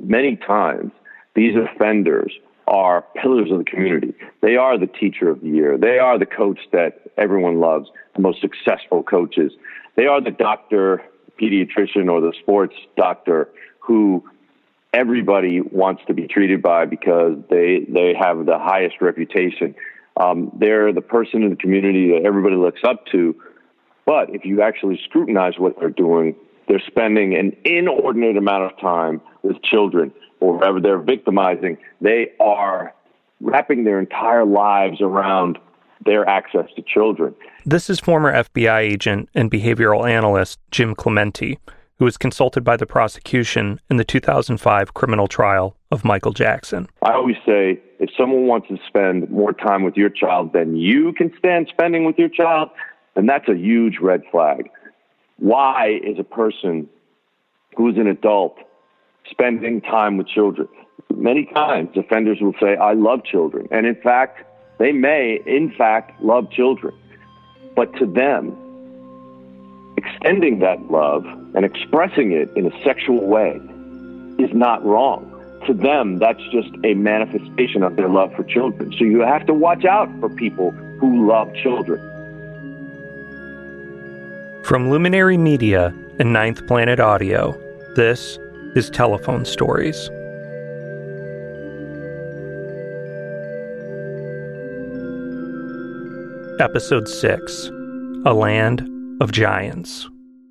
many times these offenders are pillars of the community. They are the teacher of the year. They are the coach that everyone loves, the most successful coaches. They are the doctor, pediatrician, or the sports doctor who everybody wants to be treated by because they have the highest reputation. They're the person in the community that everybody looks up to. But if you actually scrutinize what they're doing, they're spending an inordinate amount of time with children, or wherever they're victimizing. They are wrapping their entire lives around their access to children. This is former FBI agent and behavioral analyst Jim Clemente, who was consulted by the prosecution in the 2005 criminal trial of Michael Jackson. I always say, if someone wants to spend more time with your child than you can stand spending with your child, then that's a huge red flag. Why is a person who's an adult spending time with children? Many times offenders will say, I love children. And in fact, they may, in fact, love children. But to them, extending that love and expressing it in a sexual way is not wrong. To them, that's just a manifestation of their love for children. So you have to watch out for people who love children. From Luminary Media and Ninth Planet Audio, this is Telephone Stories. Episode 6, A Land of Giants.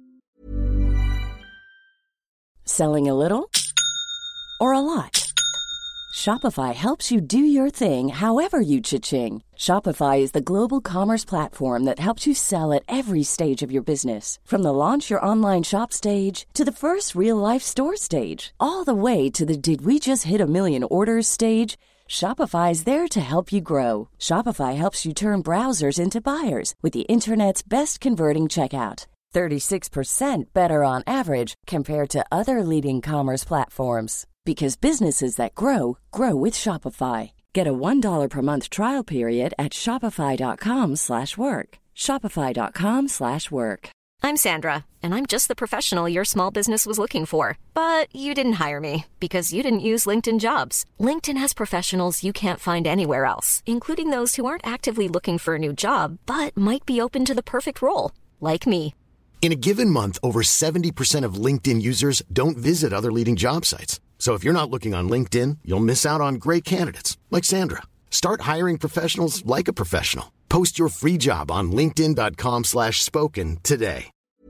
Selling a little or a lot? Shopify helps you do your thing however you cha-ching. Shopify is the global commerce platform that helps you sell at every stage of your business. From the launch your online shop stage to the first real-life store stage, all the way to the did we just hit a million orders stage. Shopify is there to help you grow. Shopify helps you turn browsers into buyers with the internet's best converting checkout. 36% better on average compared to other leading commerce platforms. Because businesses that grow, grow with Shopify. Get a $1 per month trial period at shopify.com/work. Shopify.com/work. I'm Sandra, and I'm just the professional your small business was looking for. But you didn't hire me because you didn't use LinkedIn Jobs. LinkedIn has professionals you can't find anywhere else, including those who aren't actively looking for a new job, but might be open to the perfect role, like me. In a given month, over 70% of LinkedIn users don't visit other leading job sites. So if you're not looking on LinkedIn, you'll miss out on great candidates like Sandra. Start hiring professionals like a professional. Post your free job on linkedin.com/spoken today.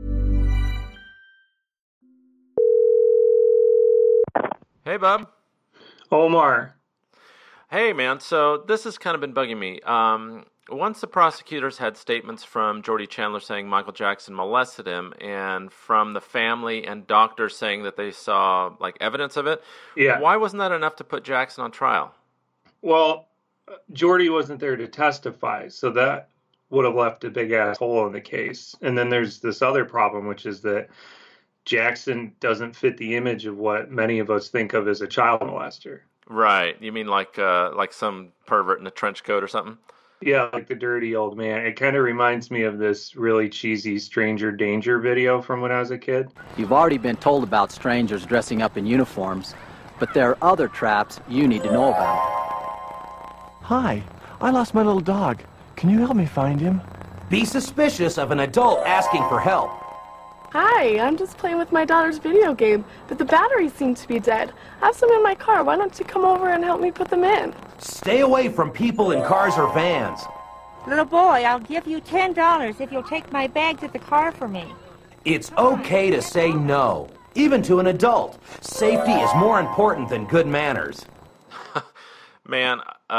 Hey, bub. Omar. Hey, man. So this has kind of been bugging me. Once the prosecutors had statements from Jordy Chandler saying Michael Jackson molested him, and from the family and doctors saying that they saw like evidence of it, why wasn't that enough to put Jackson on trial? Well, Jordy wasn't there to testify, so that would have left a big ass hole in the case. And then there's this other problem, which is that Jackson doesn't fit the image of what many of us think of as a child molester. Right. You mean like some pervert in a trench coat or something? Yeah, like the dirty old man. It kind of reminds me of this really cheesy Stranger Danger video from when I was a kid. You've already been told about strangers dressing up in uniforms, but there are other traps you need to know about. Hi, I lost my little dog. Can you help me find him? Be suspicious of an adult asking for help. Hi, I'm just playing with my daughter's video game, but the batteries seem to be dead. I have some in my car. Why don't you come over and help me put them in? Stay away from people in cars or vans. Little boy, I'll give you $10 if you'll take my bags at the car for me. It's okay to say no, even to an adult. Safety is more important than good manners. Man,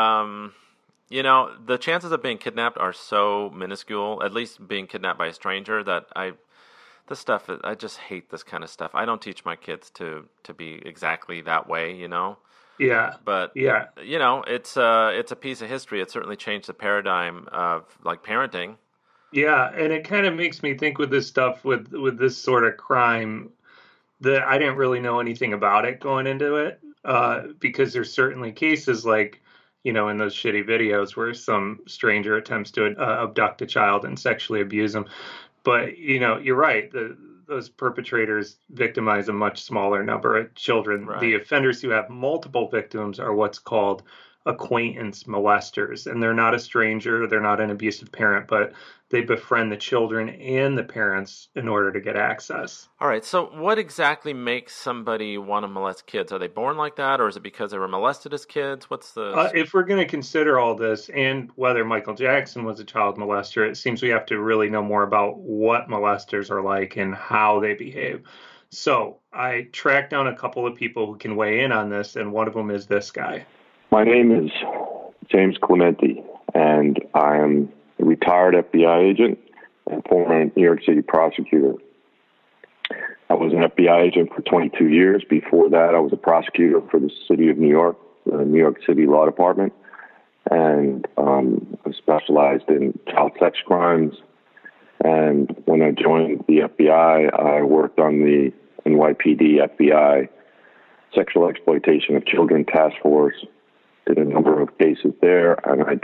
the chances of being kidnapped are so minuscule, at least being kidnapped by a stranger, that I just hate this kind of stuff. I don't teach my kids to be exactly that way, Yeah. But yeah, it's a piece of history. It certainly changed the paradigm of like parenting. Yeah, and it kind of makes me think with this stuff, with this sort of crime, that I didn't really know anything about it going into it, because there's certainly cases like, in those shitty videos where some stranger attempts to abduct a child and sexually abuse them. But, you're right. those perpetrators victimize a much smaller number of children. Right. The offenders who have multiple victims are what's called acquaintance molesters, and they're not a stranger, they're not an abusive parent, but they befriend the children and the parents in order to get access. All right, so what exactly makes somebody want to molest kids? Are they born like that, or is it because they were molested as kids? What's the... If we're going to consider all this, and whether Michael Jackson was a child molester, it seems we have to really know more about what molesters are like and how they behave. So I tracked down a couple of people who can weigh in on this, and one of them is this guy. My name is James Clementi, and I am a retired FBI agent and former New York City prosecutor. I was an FBI agent for 22 years. Before that, I was a prosecutor for the city of New York, the New York City Law Department, and I specialized in child sex crimes. And when I joined the FBI, I worked on the NYPD FBI Sexual Exploitation of Children Task Force. Did a number of cases there, and I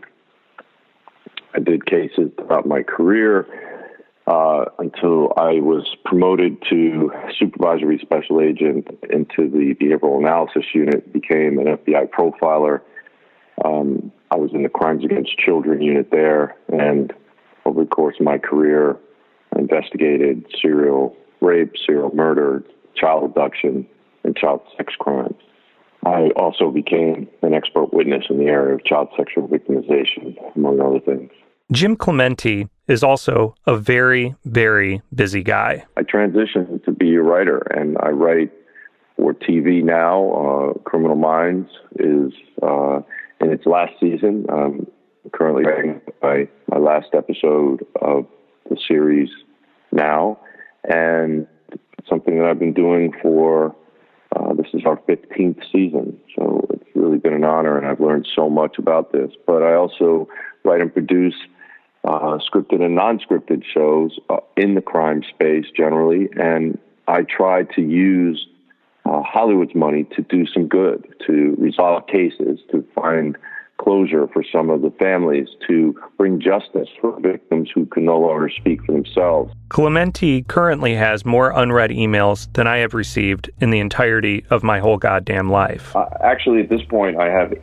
did cases throughout my career until I was promoted to supervisory special agent into the behavioral analysis unit, became an FBI profiler. I was in the crimes against children unit there, and over the course of my career, I investigated serial rape, serial murder, child abduction, and child sex crimes. I also became an expert witness in the area of child sexual victimization, among other things. Jim Clementi is also a very, very busy guy. I transitioned to be a writer, and I write for TV now. Criminal Minds is in its last season. I'm currently writing my last episode of the series now, and something that I've been doing for this is our 15th season, so it's really been an honor, and I've learned so much about this. But I also write and produce scripted and non-scripted shows in the crime space generally, and I try to use Hollywood's money to do some good, to resolve cases, to find closure for some of the families, to bring justice for victims who can no longer speak for themselves. Clementi currently has more unread emails than I have received in the entirety of my whole goddamn life. Actually, at this point, I have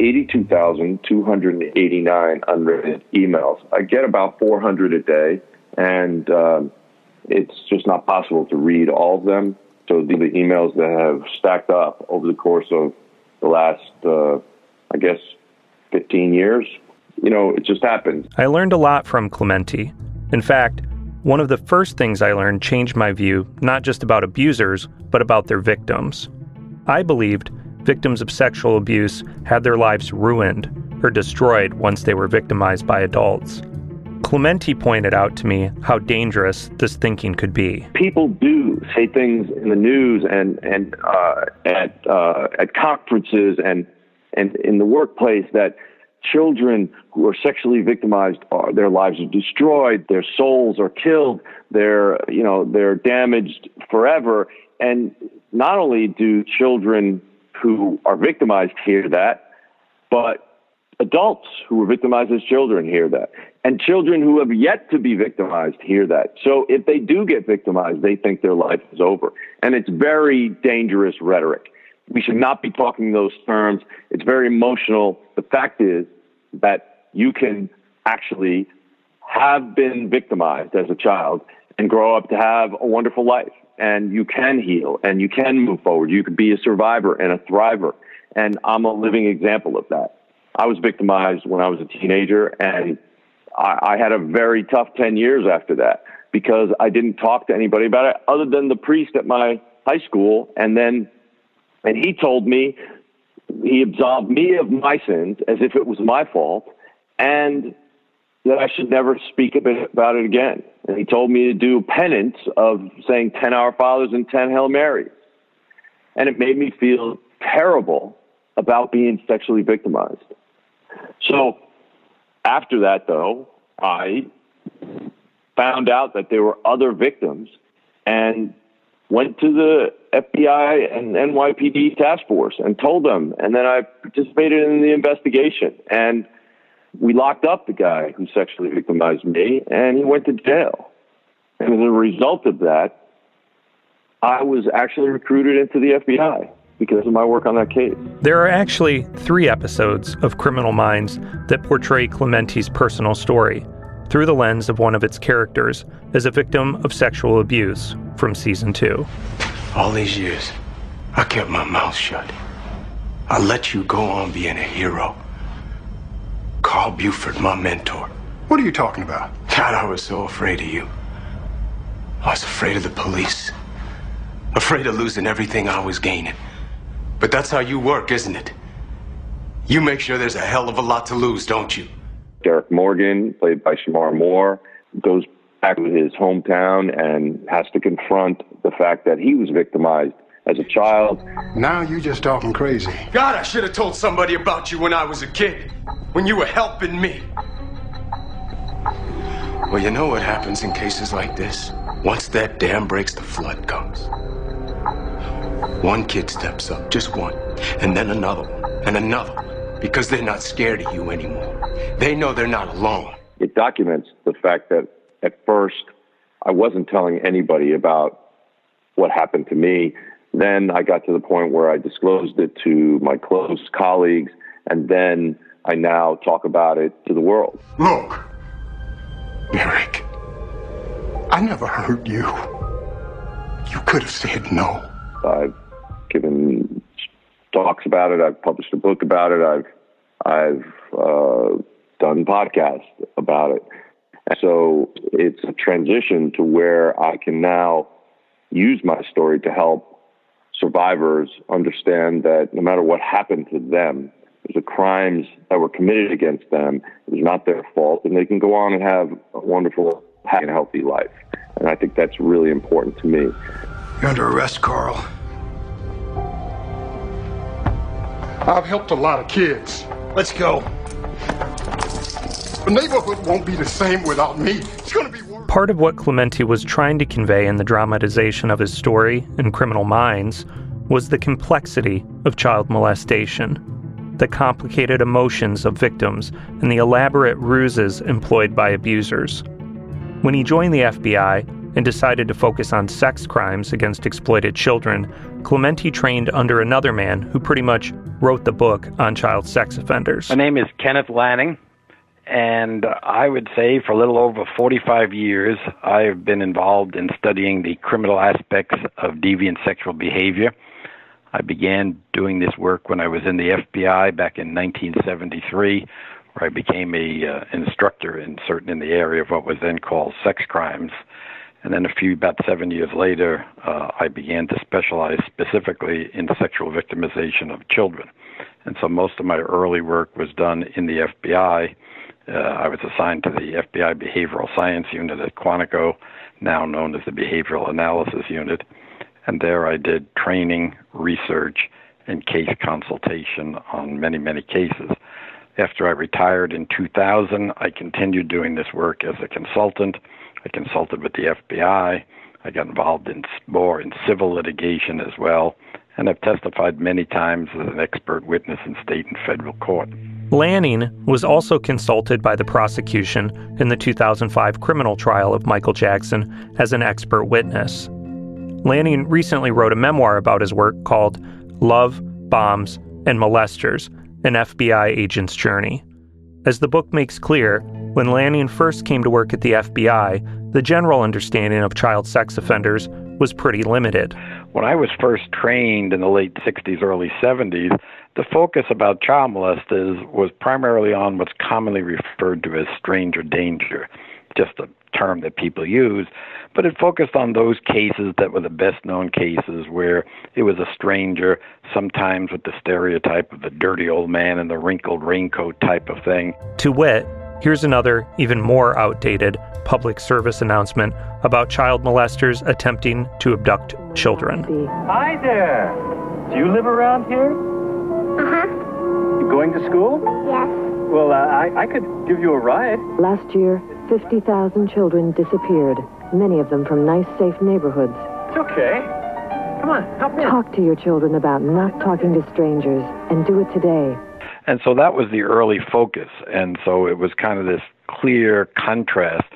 82,289 unread emails. I get about 400 a day, and it's just not possible to read all of them. So the emails that have stacked up over the course of the last, 15 years, it just happened. I learned a lot from Clementi. In fact, one of the first things I learned changed my view not just about abusers, but about their victims. I believed victims of sexual abuse had their lives ruined or destroyed once they were victimized by adults. Clementi pointed out to me how dangerous this thinking could be. People do say things in the news and at conferences and in the workplace that children who are sexually victimized their lives are destroyed, their souls are killed, they're damaged forever. And not only do children who are victimized hear that, but adults who were victimized as children hear that. And children who have yet to be victimized hear that. So if they do get victimized, they think their life is over. And it's very dangerous rhetoric. We should not be talking those terms. It's very emotional. The fact is that you can actually have been victimized as a child and grow up to have a wonderful life. And you can heal and you can move forward. You can be a survivor and a thriver. And I'm a living example of that. I was victimized when I was a teenager, and I had a very tough 10 years after that because I didn't talk to anybody about it other than the priest at my high school. And he told me, he absolved me of my sins as if it was my fault, and that I should never speak about it again. And he told me to do penance of saying 10 Our Fathers and 10 Hail Marys. And it made me feel terrible about being sexually victimized. So after that, though, I found out that there were other victims and went to the FBI and NYPD task force and told them. And then I participated in the investigation. And we locked up the guy who sexually victimized me, and he went to jail. And as a result of that, I was actually recruited into the FBI because of my work on that case. There are actually 3 episodes of Criminal Minds that portray Clementi's personal story through the lens of one of its characters as a victim of sexual abuse from season 2. All these years, I kept my mouth shut. I let you go on being a hero. Carl Buford, my mentor. What are you talking about? God, I was so afraid of you. I was afraid of the police. Afraid of losing everything I was gaining. But that's how you work, isn't it? You make sure there's a hell of a lot to lose, don't you? Derek Morgan, played by Shamar Moore, goes back to his hometown and has to confront the fact that he was victimized as a child. Now you just talking crazy. God, I should have told somebody about you when I was a kid. When you were helping me. Well, you know what happens in cases like this? Once that dam breaks, the flood comes. One kid steps up, just one, and then another one, and another one, because they're not scared of you anymore. They know they're not alone. It documents the fact that at first I wasn't telling anybody about what happened to me. Then I got to the point where I disclosed it to my close colleagues, and then I now talk about it to the world. Look, Derek, I never hurt you. You could have said no. I've given talks about it. I've published a book about it. I've done podcasts about it. And so it's a transition to where I can now use my story to help survivors understand that no matter what happened to them, the crimes that were committed against them, it was not their fault, and they can go on and have a wonderful, happy, and healthy life. And I think that's really important to me. You're under arrest, Carl. I've helped a lot of kids. Let's go. The neighborhood won't be the same without me. It's going to be worse. Part of what Clementi was trying to convey in the dramatization of his story in Criminal Minds was the complexity of child molestation, the complicated emotions of victims, and the elaborate ruses employed by abusers. When he joined the FBI and decided to focus on sex crimes against exploited children, Clementi trained under another man who pretty much wrote the book on child sex offenders. My name is Kenneth Lanning, and I would say for a little over 45 years, I've been involved in studying the criminal aspects of deviant sexual behavior. I began doing this work when I was in the FBI back in 1973, where I became a instructor in the area of what was then called sex crimes. And then about 7 years later, I began to specialize specifically in sexual victimization of children. And so most of my early work was done in the FBI. I was assigned to the FBI Behavioral Science Unit at Quantico, now known as the Behavioral Analysis Unit. And there I did training, research, and case consultation on many, many cases. After I retired in 2000, I continued doing this work as a consultant. I consulted with the FBI. I got involved more in civil litigation as well, and I've testified many times as an expert witness in state and federal court. Lanning was also consulted by the prosecution in the 2005 criminal trial of Michael Jackson as an expert witness. Lanning recently wrote a memoir about his work called Love, Bombs, and Molesters, an FBI agent's journey. As the book makes clear, when Lanning first came to work at the FBI, the general understanding of child sex offenders was pretty limited. When I was first trained in the late 60s, early 70s, the focus about child molesters was primarily on what's commonly referred to as stranger danger, just a term that people use, but it focused on those cases that were the best-known cases where it was a stranger, sometimes with the stereotype of the dirty old man in the wrinkled raincoat type of thing. To wit, here's another, even more outdated, public service announcement about child molesters attempting to abduct children. Hi there. Do you live around here? Uh-huh. You going to school? Yes. Well, I could give you a ride. Last year, 50,000 children disappeared, many of them from nice, safe neighborhoods. It's okay. Come on, help me. Talk to your children about not talking to strangers, and do it today. And so that was the early focus. And so it was kind of this clear contrast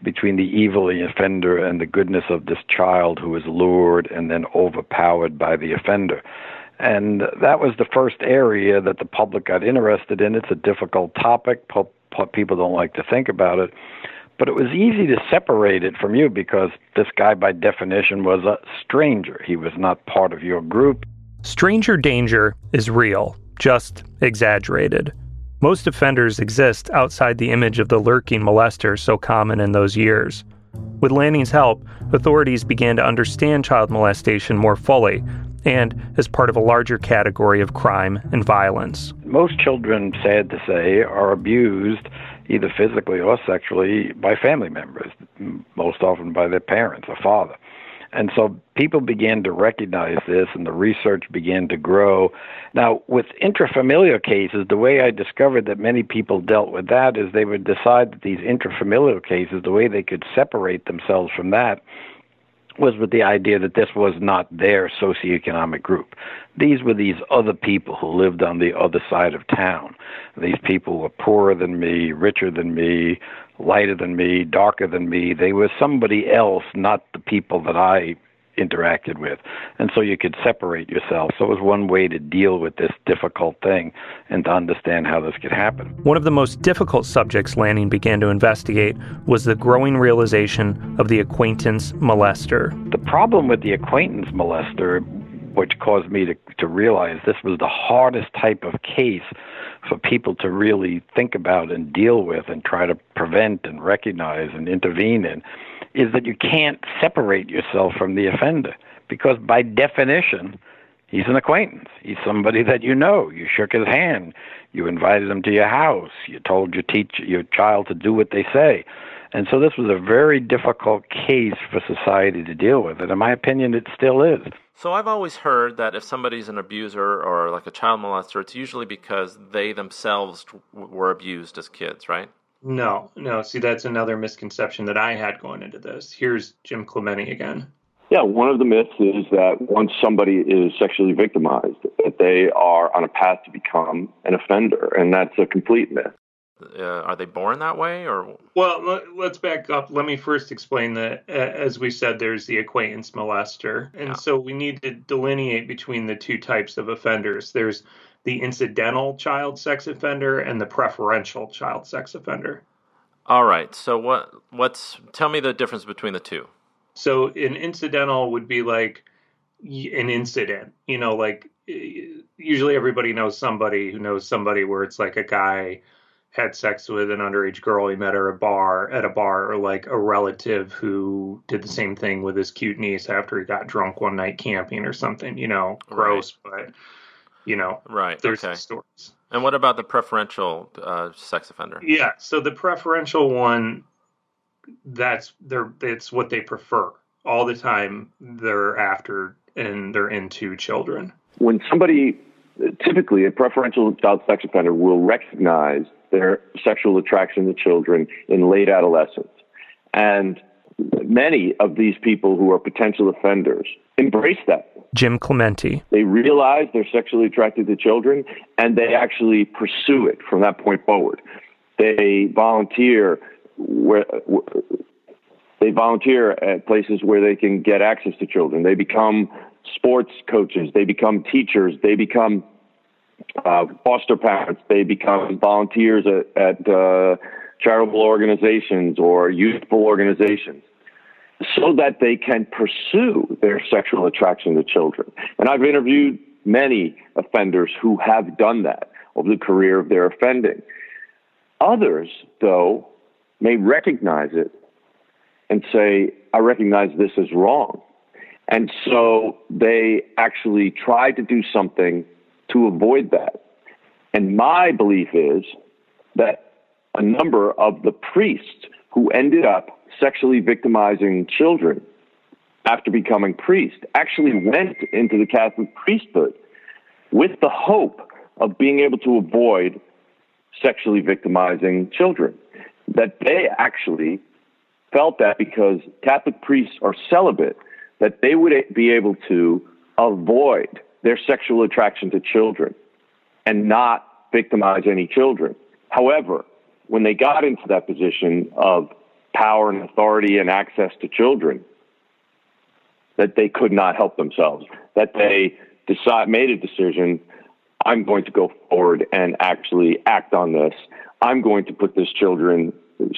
between the evil of the offender and the goodness of this child who is lured and then overpowered by the offender. And that was the first area that the public got interested in. It's a difficult topic. People don't like to think about it. But it was easy to separate it from you because this guy, by definition, was a stranger. He was not part of your group. Stranger danger is real, just exaggerated. Most offenders exist outside the image of the lurking molester so common in those years. With Lanning's help, authorities began to understand child molestation more fully and as part of a larger category of crime and violence. Most children, sad to say, are abused either physically or sexually by family members, most often by their parents or father. And so people began to recognize this, and the research began to grow. Now, with intrafamilial cases, the way I discovered that many people dealt with that is they would decide that these intrafamilial cases, the way they could separate themselves from that was with the idea that this was not their socioeconomic group. These were these other people who lived on the other side of town. These people were poorer than me, richer than me, lighter than me, darker than me. They were somebody else, not the people that I interacted with. And so you could separate yourself. So it was one way to deal with this difficult thing and to understand how this could happen. One of the most difficult subjects Lanning began to investigate was the growing realization of the acquaintance molester. The problem with the acquaintance molester, which caused me to realize this was the hardest type of case for people to really think about and deal with and try to prevent and recognize and intervene in, is that you can't separate yourself from the offender because by definition, he's an acquaintance. He's somebody that you know. You shook his hand. You invited him to your house. You told your child to do what they say. And so this was a very difficult case for society to deal with. And in my opinion, it still is. So I've always heard that if somebody's an abuser or like a child molester, it's usually because they themselves were abused as kids, right? No. See, that's another misconception that I had going into this. Here's Jim Clemente again. Yeah, one of the myths is that once somebody is sexually victimized, that they are on a path to become an offender, and that's a complete myth. Are they born that way, or? Well, let's back up. Let me first explain that, as we said, there's the acquaintance molester. And so we need to delineate between the two types of offenders. There's the incidental child sex offender and the preferential child sex offender. All right. So tell me the difference between the two. So an incidental would be like an incident, like usually everybody knows somebody who knows somebody where it's like a guy had sex with an underage girl he met her at a bar, or like a relative who did the same thing with his cute niece after he got drunk one night camping or something, gross, right. But, right. There's okay. stories. And what about the preferential sex offender? Yeah. So the preferential one, it's what they prefer all the time. They're after and they're into children. When somebody, typically a preferential child sex offender, will recognize their sexual attraction to children in late adolescence. And many of these people who are potential offenders embrace that. Jim Clemente. They realize they're sexually attracted to children, and they actually pursue it from that point forward. They volunteer at places where they can get access to children. They become sports coaches. They become teachers. They become foster parents. They become volunteers at charitable organizations or youthful organizations so that they can pursue their sexual attraction to children. And I've interviewed many offenders who have done that over the career of their offending. Others, though, may recognize it and say, I recognize this as wrong. And so they actually try to do something to avoid that. And my belief is that a number of the priests who ended up sexually victimizing children after becoming priests actually went into the Catholic priesthood with the hope of being able to avoid sexually victimizing children. That they actually felt that because Catholic priests are celibate, that they would be able to avoid their sexual attraction to children and not victimize any children. However, when they got into that position of power and authority and access to children, that they could not help themselves, that they made a decision, I'm going to go forward and actually act on this. I'm going to put these children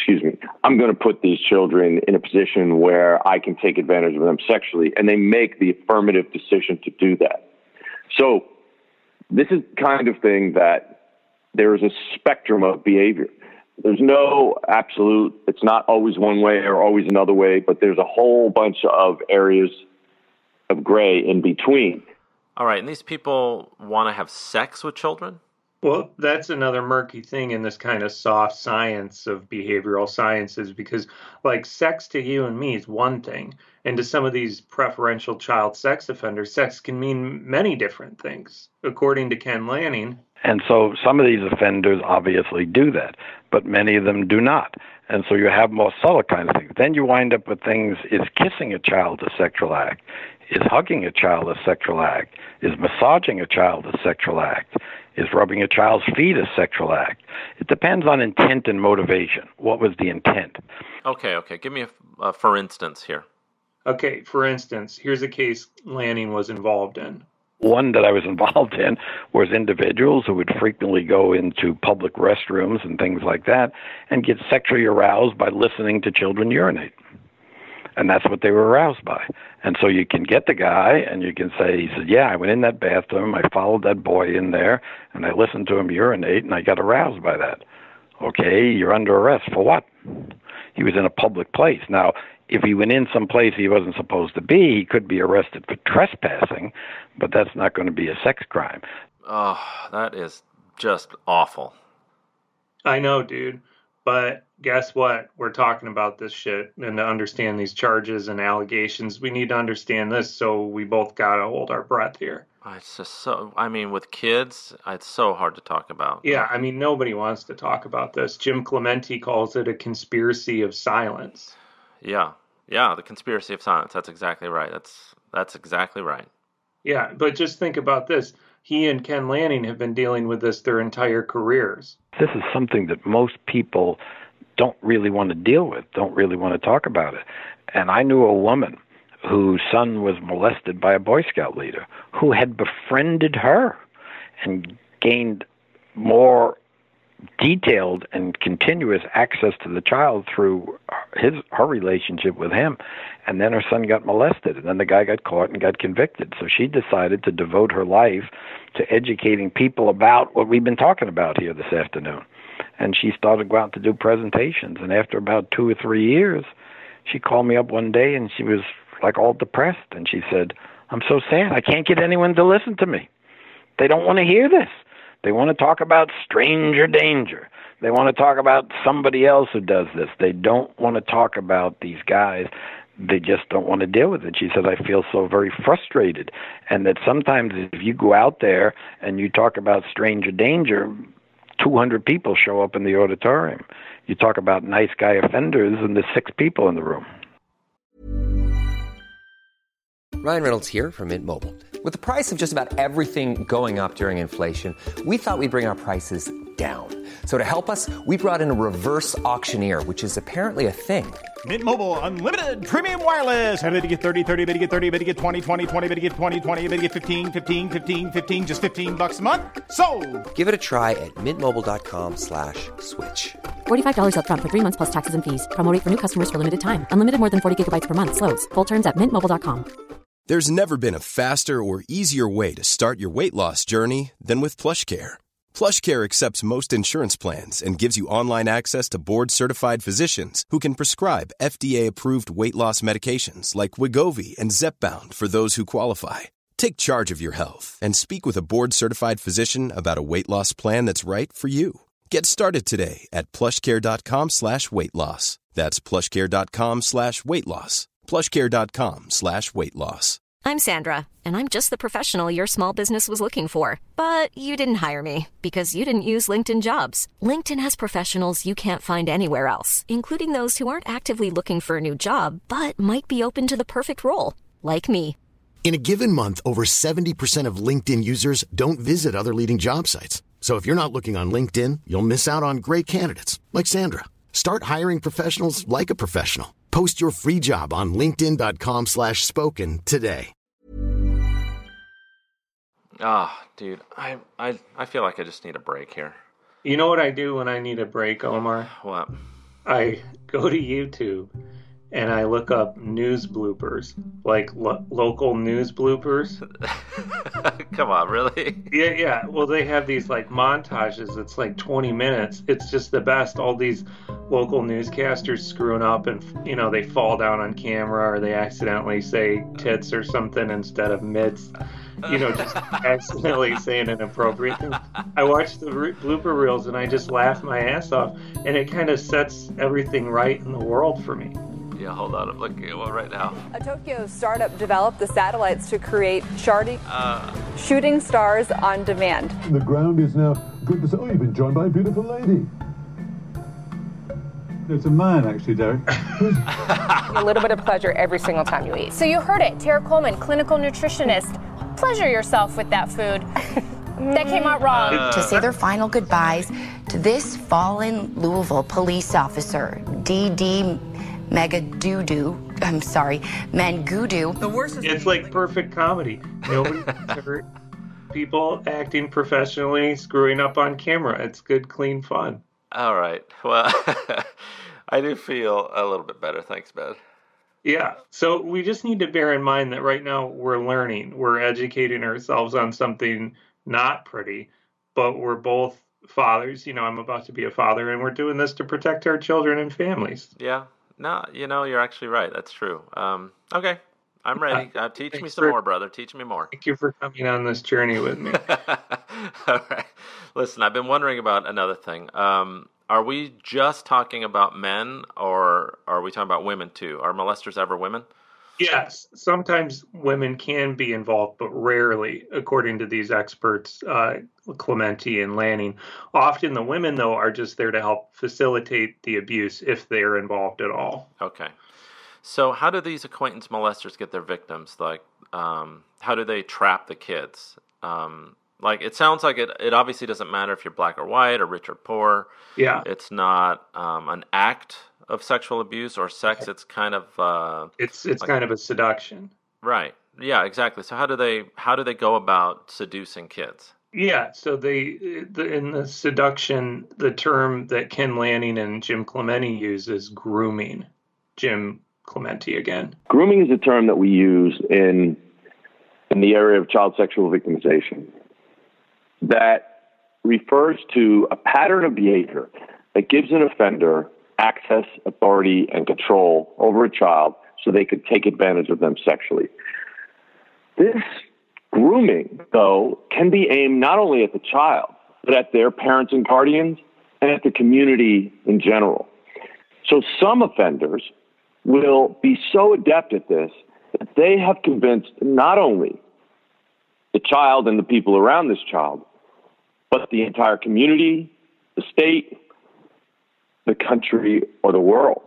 in a position where I can take advantage of them sexually, and they make the affirmative decision to do that. So this is the kind of thing that there is a spectrum of behavior. There's no absolute, it's not always one way or always another way, but there's a whole bunch of areas of gray in between. All right, and these people want to have sex with children? Well, that's another murky thing in this kind of soft science of behavioral sciences, because like sex to you and me is one thing. And to some of these preferential child sex offenders, sex can mean many different things, according to Ken Lanning. And so some of these offenders obviously do that, but many of them do not. And so you have more subtle kind of things. Then you wind up with things, is kissing a child a sexual act? Is hugging a child a sexual act? Is massaging a child a sexual act? Is rubbing a child's feet a sexual act? It depends on intent and motivation. What was the intent? Okay. Give me a for instance here. Okay, for instance, here's a case Lanning was involved in. One that I was involved in was individuals who would frequently go into public restrooms and things like that and get sexually aroused by listening to children urinate. And that's what they were aroused by. And so you can get the guy and you can say, he said, yeah, I went in that bathroom, I followed that boy in there, and I listened to him urinate, and I got aroused by that. Okay, you're under arrest for what? He was in a public place. Now, if he went in some place he wasn't supposed to be, he could be arrested for trespassing, but that's not going to be a sex crime. Oh, that is just awful. I know, dude. But guess what? We're talking about this shit, and to understand these charges and allegations, we need to understand this, so we both got to hold our breath here. It's just with kids, it's so hard to talk about. Yeah, nobody wants to talk about this. Jim Clemente calls it a conspiracy of silence. Yeah, the conspiracy of silence. That's exactly right. That's exactly right. Yeah, but just think about this. He and Ken Lanning have been dealing with this their entire careers. This is something that most people don't really want to deal with, don't really want to talk about it. And I knew a woman whose son was molested by a Boy Scout leader who had befriended her and gained more detailed and continuous access to the child through her relationship with him. And then her son got molested, and then the guy got caught and got convicted. So she decided to devote her life to educating people about what we've been talking about here this afternoon. And she started going out to do presentations. And after about 2 or 3 years, she called me up one day, and she was like all depressed. And she said, I'm so sad. I can't get anyone to listen to me. They don't want to hear this. They want to talk about stranger danger. They want to talk about somebody else who does this. They don't want to talk about these guys. They just don't want to deal with it. She said, I feel so very frustrated. And that sometimes if you go out there and you talk about stranger danger, 200 people show up in the auditorium. You talk about nice guy offenders, and there's 6 people in the room. Ryan Reynolds here from Mint Mobile. With the price of just about everything going up during inflation, we thought we'd bring our prices down. So to help us, we brought in a reverse auctioneer, which is apparently a thing. Mint Mobile Unlimited Premium Wireless. How to get 30, 30, bit to get 30, bit to get 20, 20, 20, bit to get 20, 20, bit to get 15, 15, 15, 15, just $15 a month? Sold! Give it a try at mintmobile.com/switch. $45 up front for 3 months plus taxes and fees. Promo rate for new customers for limited time. Unlimited more than 40 gigabytes per month. Slows full terms at mintmobile.com. There's never been a faster or easier way to start your weight loss journey than with PlushCare. PlushCare accepts most insurance plans and gives you online access to board-certified physicians who can prescribe FDA-approved weight loss medications like Wegovy and Zepbound for those who qualify. Take charge of your health and speak with a board-certified physician about a weight loss plan that's right for you. Get started today at plushcare.com/weight-loss. That's plushcare.com/weight-loss. plushcare.com/weight-loss. I'm Sandra, and I'm just the professional your small business was looking for. But you didn't hire me because you didn't use LinkedIn Jobs. LinkedIn has professionals you can't find anywhere else, including those who aren't actively looking for a new job, but might be open to the perfect role, like me. In a given month, over 70% of LinkedIn users don't visit other leading job sites. So if you're not looking on LinkedIn, you'll miss out on great candidates like Sandra. Start hiring professionals like a professional. Post your free job on linkedin.com/spoken today. Dude, I feel like I just need a break here. You know what I do when I need a break, Omar? What? I go to YouTube and I look up news bloopers, like local news bloopers. Come on, really? Yeah. Well, they have these like montages. It's like 20 minutes. It's just the best. All these local newscasters screwing up and, they fall down on camera or they accidentally say tits or something instead of mitts. Just accidentally saying inappropriate things. I watch the blooper reels and I just laugh my ass off, and it kind of sets everything right in the world for me. Yeah, hold on. I'm looking at one right now. A Tokyo startup developed the satellites to create shooting stars on demand. The ground is now good to say, you've been joined by a beautiful lady. It's a man, actually, Derek. A little bit of pleasure every single time you eat. So you heard it. Tara Coleman, clinical nutritionist. Pleasure yourself with that food. That came out wrong. To say their final goodbyes to this fallen Louisville police officer, D.D. Mangudu. The worst is it's like perfect comedy. Nobody's hurt. People acting professionally, screwing up on camera. It's good, clean fun. All right. Well, I do feel a little bit better. Thanks, Ben. Yeah. So we just need to bear in mind that right now we're learning. We're educating ourselves on something not pretty, but we're both fathers. I'm about to be a father, and we're doing this to protect our children and families. Yeah. No, you're actually right. That's true. Okay. I'm ready. Teach me some more, brother. Teach me more. Thank you for coming on this journey with me. All right. Listen, I've been wondering about another thing. Are we just talking about men, or are we talking about women too? Are molesters ever women? Yes. Sometimes women can be involved, but rarely, according to these experts, Clementi and Lanning. Often the women, though, are just there to help facilitate the abuse if they're involved at all. Okay. So how do these acquaintance molesters get their victims? Like, how do they trap the kids? It sounds like it obviously doesn't matter if you're black or white or rich or poor. Yeah. It's not an act of sexual abuse or sex. It's kind of it's kind of a seduction. Right. Yeah, exactly. So how do they go about seducing kids? Yeah, so in the seduction, the term that Ken Lanning and Jim Clementi use is grooming. Jim Clementi again. Grooming is a term that we use in the area of child sexual victimization that refers to a pattern of behavior that gives an offender access, authority, and control over a child so they could take advantage of them sexually. This grooming, though, can be aimed not only at the child, but at their parents and guardians and at the community in general. So some offenders will be so adept at this that they have convinced not only the child and the people around this child, but the entire community, the state, the country, or the world.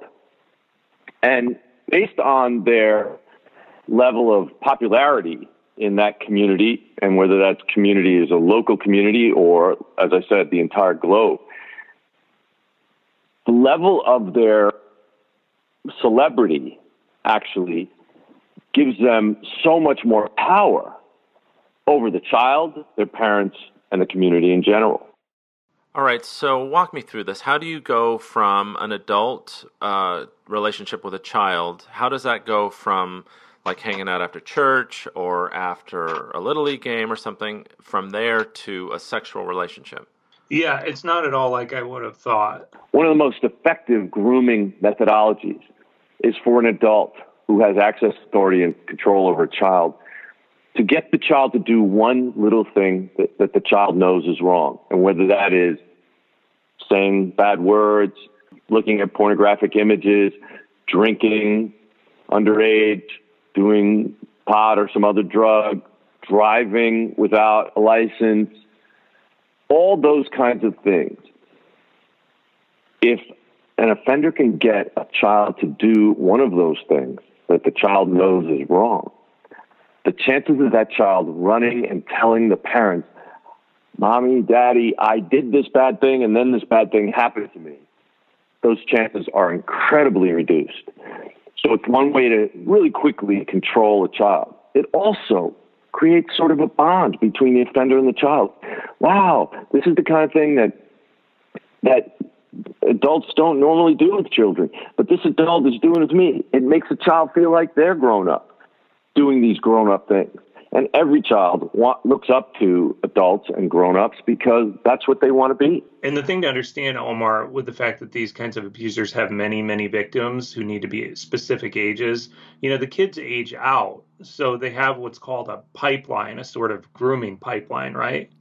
And based on their level of popularity in that community, and whether that community is a local community or, as I said, the entire globe, the level of their celebrity actually gives them so much more power over the child, their parents, and the community in general. All right, so walk me through this. How do you go from an adult relationship with a child? How does that go from like hanging out after church or after a Little League game or something, from there to a sexual relationship? Yeah, it's not at all like I would have thought. One of the most effective grooming methodologies is for an adult who has access, authority, and control over a child to get the child to do one little thing that the child knows is wrong. And whether that is saying bad words, looking at pornographic images, drinking underage, doing pot or some other drug, driving without a license, all those kinds of things. If an offender can get a child to do one of those things that the child knows is wrong, the chances of that child running and telling the parents, Mommy, Daddy, I did this bad thing and then this bad thing happened to me, those chances are incredibly reduced. So it's one way to really quickly control a child. It also creates sort of a bond between the offender and the child. Wow, this is the kind of thing that adults don't normally do with children, but this adult is doing it with me. It makes a child feel like they're grown up, doing these grown-up things. And every child looks up to adults and grown-ups because that's what they want to be. And the thing to understand, Omar, with the fact that these kinds of abusers have many, many victims who need to be specific ages, the kids age out. So they have what's called a pipeline, a sort of grooming pipeline, right?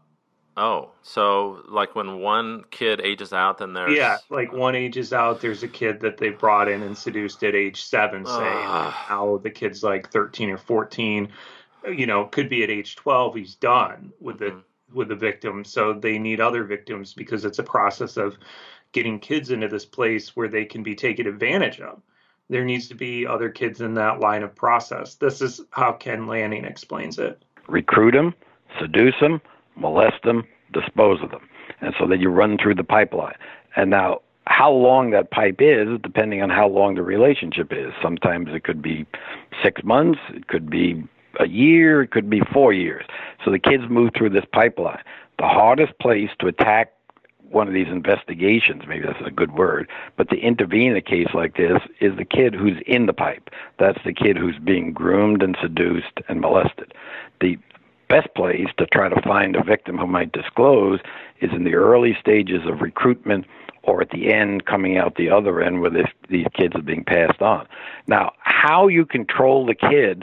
Oh, so like when one kid ages out, then there's... Yeah, like one ages out, there's a kid that they brought in and seduced at age 7, say. Now the kid's like 13 or 14, could be at age 12, he's done with the victim. So they need other victims because it's a process of getting kids into this place where they can be taken advantage of. There needs to be other kids in that line of process. This is how Ken Lanning explains it. Recruit them, seduce them, molest them, dispose of them. And so then you run through the pipeline. And now how long that pipe is, depending on how long the relationship is. Sometimes it could be 6 months, it could be a year, it could be 4 years. So the kids move through this pipeline. The hardest place to attack one of these investigations, maybe that's a good word, but to intervene in a case like this is the kid who's in the pipe. That's the kid who's being groomed and seduced and molested. The best place to try to find a victim who might disclose is in the early stages of recruitment or at the end, coming out the other end where these kids are being passed on. Now, how you control the kid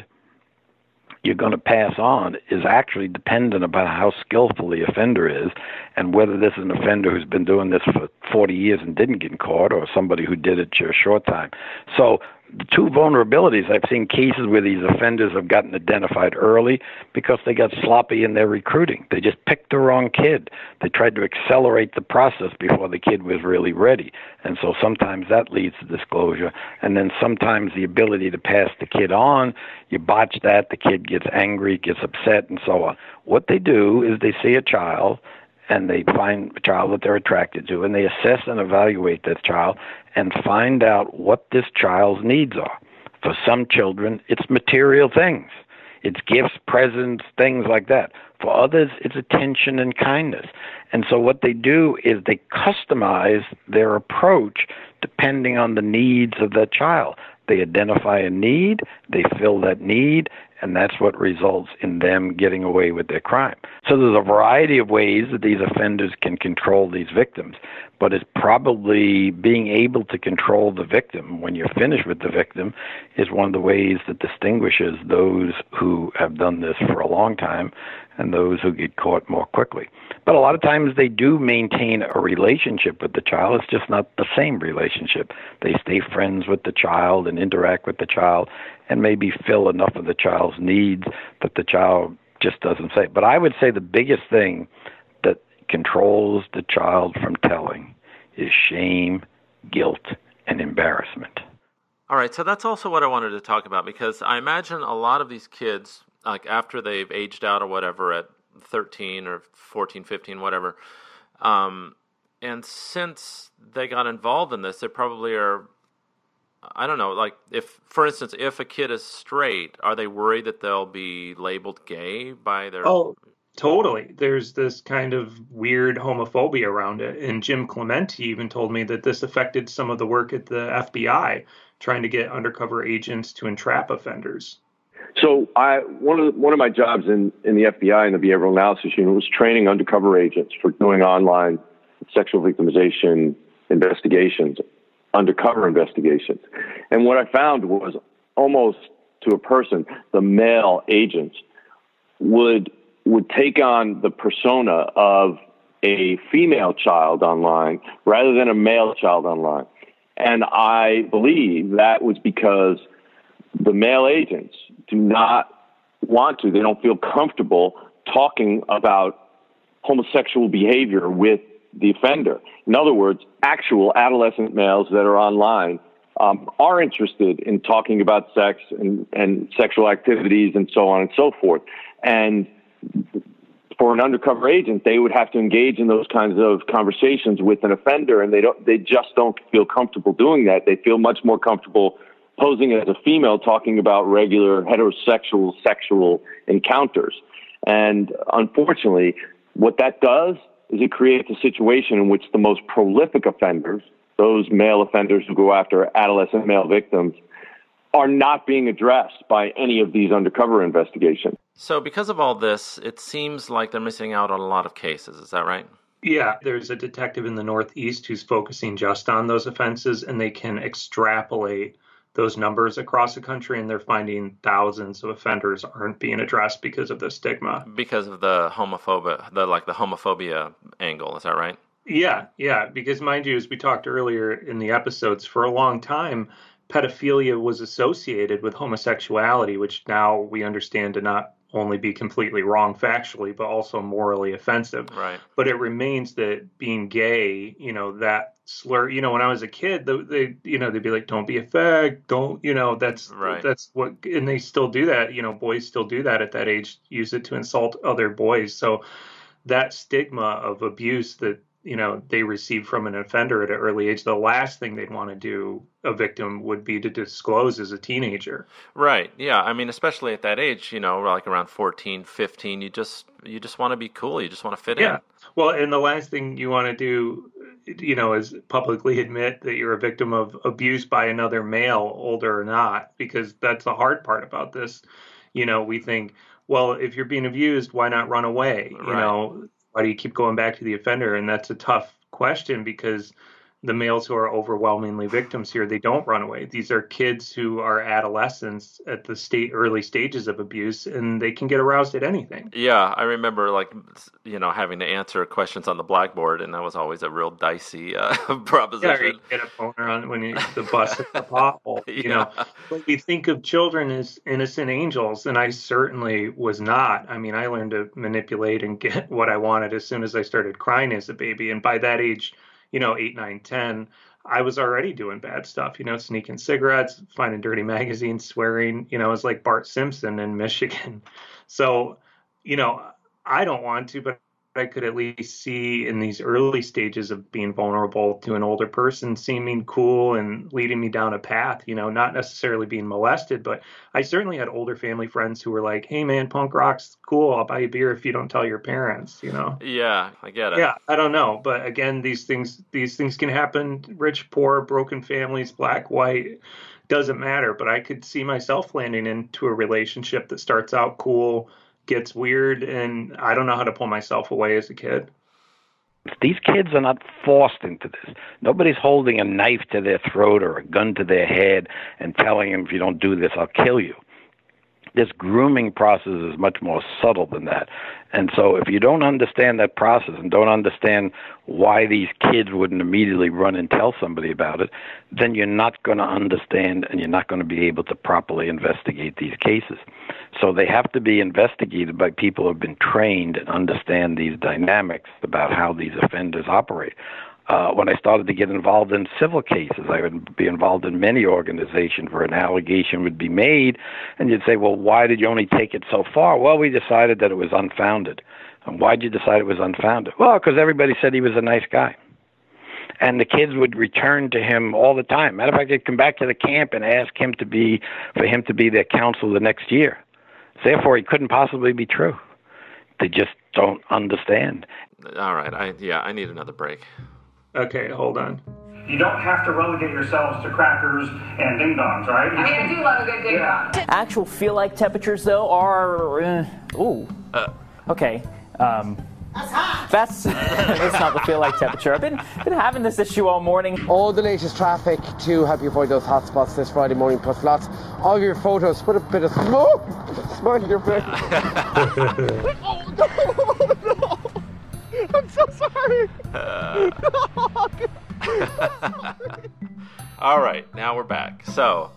you're going to pass on is actually dependent about how skillful the offender is and whether this is an offender who's been doing this for 40 years and didn't get caught or somebody who did it for a short time. So the two vulnerabilities, I've seen cases where these offenders have gotten identified early because they got sloppy in their recruiting. They just picked the wrong kid. They tried to accelerate the process before the kid was really ready. And so sometimes that leads to disclosure. And then sometimes the ability to pass the kid on, you botch that, the kid gets angry, gets upset, and so on. What they do is they see a child and they find a child that they're attracted to, and they assess and evaluate that child and find out what this child's needs are. For some children, it's material things. It's gifts, presents, things like that. For others, it's attention and kindness. And so what they do is they customize their approach depending on the needs of that child. They identify a need, they fill that need, and that's what results in them getting away with their crime. So there's a variety of ways that these offenders can control these victims, but it's probably being able to control the victim when you're finished with the victim is one of the ways that distinguishes those who have done this for a long time and those who get caught more quickly. But a lot of times they do maintain a relationship with the child. It's just not the same relationship. They stay friends with the child and interact with the child and maybe fill enough of the child's needs that the child just doesn't say. But I would say the biggest thing that controls the child from telling is shame, guilt, and embarrassment. All right, so that's also what I wanted to talk about, because I imagine a lot of these kids, like after they've aged out or whatever at 13 or 14, 15, whatever, and since they got involved in this, they probably are, I don't know, like if, for instance, if a kid is straight, are they worried that they'll be labeled gay by their... Oh, totally. There's this kind of weird homophobia around it. And Jim Clemente even told me that this affected some of the work at the FBI, trying to get undercover agents to entrap offenders. So one of my jobs in the FBI in the Behavioral Analysis Unit was training undercover agents for doing online sexual victimization investigations, undercover investigations. And what I found was almost to a person, the male agents would take on the persona of a female child online rather than a male child online. And I believe that was because the male agents do not want to, they don't feel comfortable talking about homosexual behavior with the offender. In other words, actual adolescent males that are online are interested in talking about sex and sexual activities and so on and so forth. And for an undercover agent, they would have to engage in those kinds of conversations with an offender, and they just don't feel comfortable doing that. They feel much more comfortable posing as a female talking about regular heterosexual sexual encounters. And unfortunately, what that does is it creates a situation in which the most prolific offenders, those male offenders who go after adolescent male victims, are not being addressed by any of these undercover investigations. So because of all this, it seems like they're missing out on a lot of cases. Is that right? Yeah, there's a detective in the Northeast who's focusing just on those offenses, and they can extrapolate those numbers across the country, and they're finding thousands of offenders aren't being addressed because of the stigma. Because of the homophobia angle, is that right? Yeah, because mind you, as we talked earlier in the episodes, for a long time, pedophilia was associated with homosexuality, which now we understand to not only be completely wrong factually, but also morally offensive. Right. But it remains that being gay, that slur, when I was a kid, they'd be like, don't be a fag, don't, that's right. That's what, and they still do that, boys still do that at that age, use it to insult other boys. So that stigma of abuse that, they receive from an offender at an early age, the last thing they'd want to do, a victim, would be to disclose as a teenager. Right. Yeah. I mean, especially at that age, like around 14, 15, you just want to be cool. You just want to fit in. Well, and the last thing you want to do, is publicly admit that you're a victim of abuse by another male, older or not, because that's the hard part about this. We think, well, if you're being abused, why not run away? Right. Why do you keep going back to the offender? And that's a tough question, because the males who are overwhelmingly victims here, they don't run away. These are kids who are adolescents at the early stages of abuse, and they can get aroused at anything. Yeah, I remember having to answer questions on the blackboard, and that was always a real dicey proposition. Yeah, you get a boner on when the bus hits the pothole. But we think of children as innocent angels, and I certainly was not. I mean, I learned to manipulate and get what I wanted as soon as I started crying as a baby, and by that age, 8, 9, 10, I was already doing bad stuff, sneaking cigarettes, finding dirty magazines, swearing, I was like Bart Simpson in Michigan. So, I don't want to, but I could at least see in these early stages of being vulnerable to an older person seeming cool and leading me down a path, not necessarily being molested, but I certainly had older family friends who were like, hey man, punk rock's cool. I'll buy you beer if you don't tell your parents, Yeah, I get it. Yeah, I don't know. But again, these things can happen. Rich, poor, broken families, black, white, doesn't matter. But I could see myself landing into a relationship that starts out cool, gets weird, and I don't know how to pull myself away as a kid. These kids are not forced into this. Nobody's holding a knife to their throat or a gun to their head and telling them, if you don't do this, I'll kill you. This grooming process is much more subtle than that. And so if you don't understand that process and don't understand why these kids wouldn't immediately run and tell somebody about it, then you're not going to understand and you're not going to be able to properly investigate these cases. So they have to be investigated by people who have been trained and understand these dynamics about how these offenders operate. When I started to get involved in civil cases, I would be involved in many organizations where an allegation would be made, and you'd say, well, why did you only take it so far? Well, we decided that it was unfounded. And why did you decide it was unfounded? Well, because everybody said he was a nice guy. And the kids would return to him all the time. Matter of fact, they'd come back to the camp and ask him for him to be their counsel the next year. Therefore, it couldn't possibly be true. They just don't understand. All right. I need another break. Okay, hold on. You don't have to relegate yourselves to crackers and ding-dongs, right? I mean, I do love a good ding-dong. Actual feel-like temperatures, though, are... okay. That's hot. That's not the feel-like temperature. I've been having this issue all morning. All the latest traffic to help you avoid those hot spots this Friday morning, plus lots of your photos. Put a bit of smoke. Smile your face. Oh, no. I'm so sorry. All right, now we're back. So,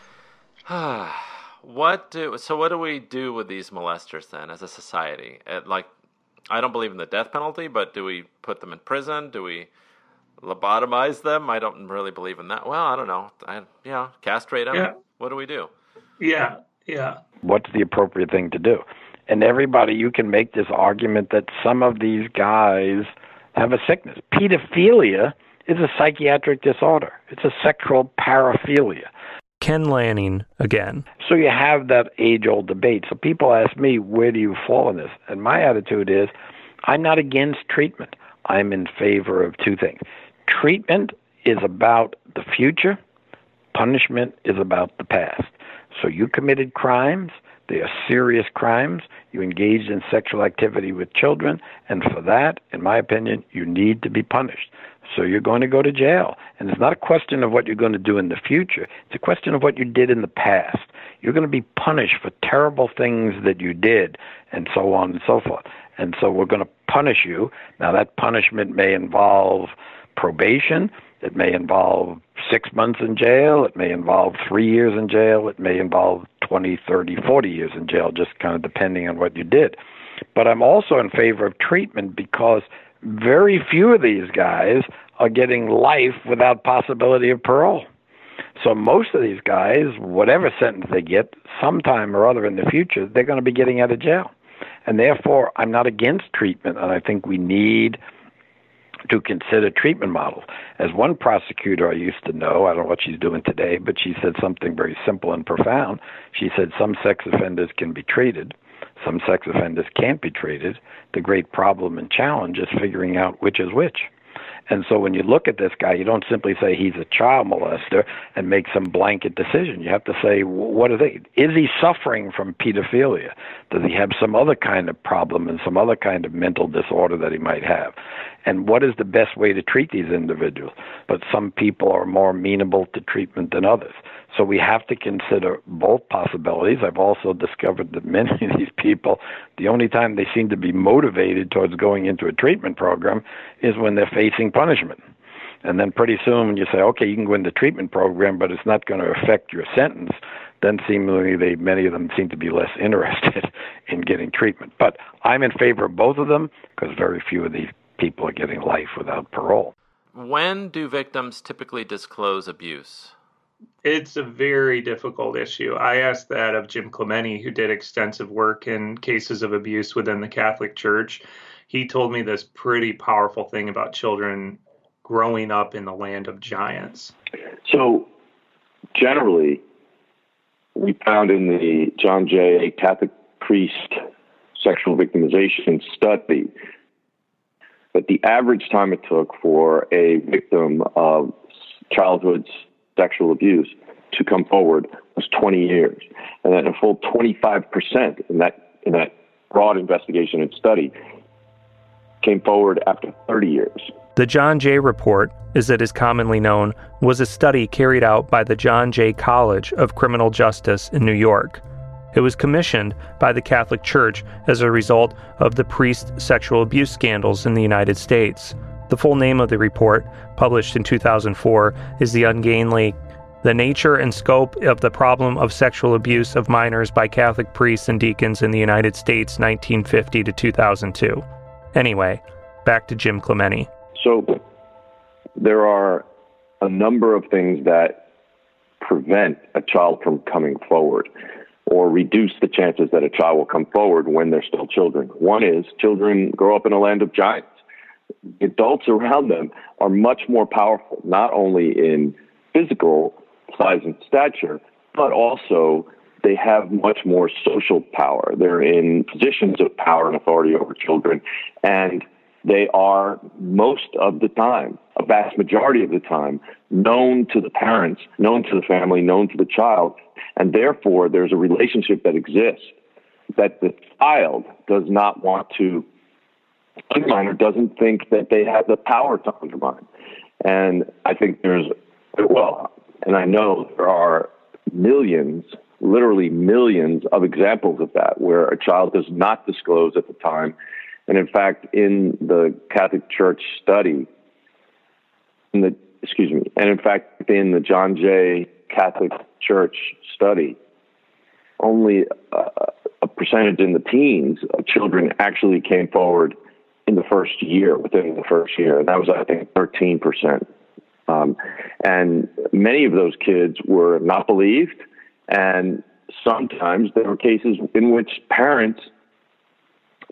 what do we do with these molesters then, as a society? I don't believe in the death penalty, but do we put them in prison? Do we lobotomize them? I don't really believe in that. Well, I don't know. Castrate them. Yeah. What do we do? Yeah. What's the appropriate thing to do? And everybody, you can make this argument that some of these guys have a sickness. Pedophilia is a psychiatric disorder. It's a sexual paraphilia. Ken Lanning again. So you have that age-old debate. So people ask me, where do you fall in this? And my attitude is, I'm not against treatment. I'm in favor of two things. Treatment is about the future. Punishment is about the past. So you committed crimes. They are serious crimes. You engaged in sexual activity with children. And for that, in my opinion, you need to be punished. So you're going to go to jail. And it's not a question of what you're going to do in the future. It's a question of what you did in the past. You're going to be punished for terrible things that you did, and so on and so forth. And so we're going to punish you. Now, that punishment may involve probation. It may involve 6 months in jail. It may involve 3 years in jail. It may involve 20, 30, 40 years in jail, just kind of depending on what you did. But I'm also in favor of treatment because very few of these guys are getting life without possibility of parole. So most of these guys, whatever sentence they get, sometime or other in the future, they're going to be getting out of jail. And therefore, I'm not against treatment, and I think we need to consider treatment models. As one prosecutor I used to know, I don't know what she's doing today, but she said something very simple and profound. She said some sex offenders can be treated, some sex offenders can't be treated. The great problem and challenge is figuring out which is which. And so when you look at this guy, you don't simply say he's a child molester and make some blanket decision. You have to say, what is he? Is he suffering from pedophilia? Does he have some other kind of problem and some other kind of mental disorder that he might have? And what is the best way to treat these individuals? But some people are more amenable to treatment than others. So we have to consider both possibilities. I've also discovered that many of these people, the only time they seem to be motivated towards going into a treatment program is when they're facing punishment. And then pretty soon when you say, okay, you can go into the treatment program, but it's not going to affect your sentence, then seemingly many of them seem to be less interested in getting treatment. But I'm in favor of both of them because very few of these people are getting life without parole. When do victims typically disclose abuse? It's a very difficult issue. I asked that of Jim Clemente, who did extensive work in cases of abuse within the Catholic Church. He told me this pretty powerful thing about children growing up in the land of giants. So generally, we found in the John Jay Catholic priest sexual victimization study that the average time it took for a victim of childhood sexual abuse to come forward was 20 years. And then a full 25% in that broad investigation and study came forward after 30 years. The John Jay Report, as it is commonly known, was a study carried out by the John Jay College of Criminal Justice in New York. It was commissioned by the Catholic Church as a result of the priest sexual abuse scandals in the United States. The full name of the report, published in 2004, is The Ungainly: The Nature and Scope of the Problem of Sexual Abuse of Minors by Catholic Priests and Deacons in the United States, 1950 to 2002. Anyway, back to Jim Clemente. So there are a number of things that prevent a child from coming forward or reduce the chances that a child will come forward when they're still children. One is children grow up in a land of giants. The adults around them are much more powerful, not only in physical size and stature, but also they have much more social power. They're in positions of power and authority over children, and they are most of the time, a vast majority of the time, known to the parents, known to the family, known to the child, and therefore there's a relationship that exists that the child does not want to undermine or doesn't think that they have the power to undermine. And I think and I know there are millions, literally millions of examples of that where a child does not disclose at the time. And in fact, in the Catholic Church study, in the John Jay Catholic Church study, only a percentage in the teens of children actually came forward within the first year. And that was, I think, 13%. And many of those kids were not believed. And sometimes there were cases in which parents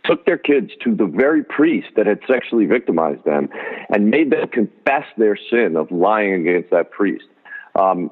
took their kids to the very priest that had sexually victimized them and made them confess their sin of lying against that priest. When